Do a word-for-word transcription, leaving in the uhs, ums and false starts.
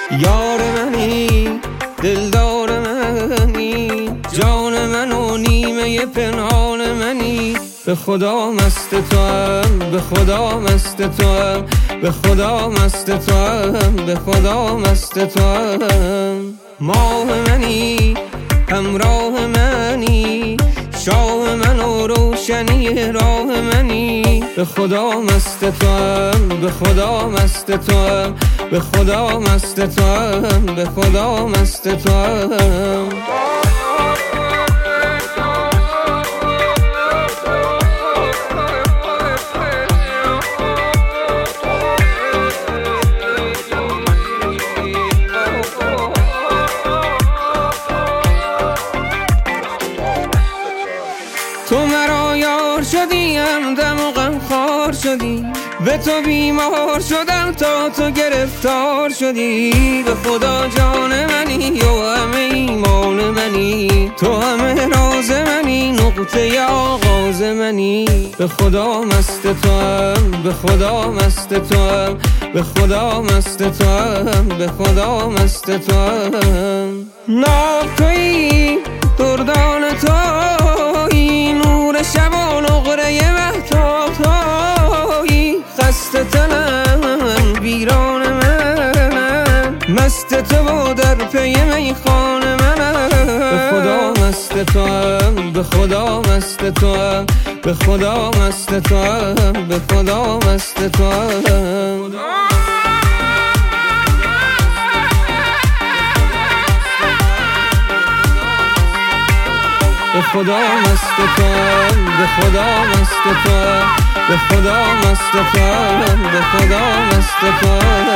یار منی، دلدار منی، جان من و نیمه پنهان منی. به خدا مست توام، به خدا مست توام، به خدا مست توام، به خدا مست توام. ماه منی، همراه منی، شاه من و روشنی راه منی. به خدا مست توام، به خدا مست توام، به خدا مست توام، به خدا مست توام. تو مرا یار شدی، همدم و غمخوار شدی، به تو بیمار شدم تا تو گرفتار شدی. به خدا جان منی و همه ایمان منی، تو همه راز منی، نقطه آغاز منی. به خدا مست توام، به خدا مست توام، به خدا مست توام، به خدا مست توام. ناب تویی، دردان تویی، نور شب و نقره مهتاب تویی. خسته تنم، بیران منم، مست تو و در پی میخان منم. به خدا مست توام، به خدا مست توام، به خدا مست توام، به خدا مست توام. به خدا مست توام، به خدا مست توام، به خدا مست توام، به خدا مست توام.